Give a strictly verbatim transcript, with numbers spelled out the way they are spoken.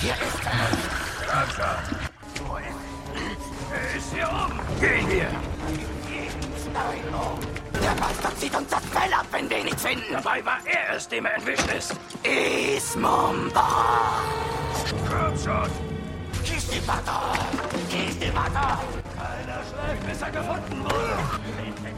Hier ist er nicht. Komm schon. Wo ist er? Er ist hier oben. Gehen wir. Nein, oh. Der Bastard zieht uns das Fell ab, wenn wir ihn nicht finden. Dabei war er es, dem er entwischt ist. Ismumba. Komm schon. Kiss die Butter. Kiss die Butter. Keiner schläft, bis er gefunden wurde.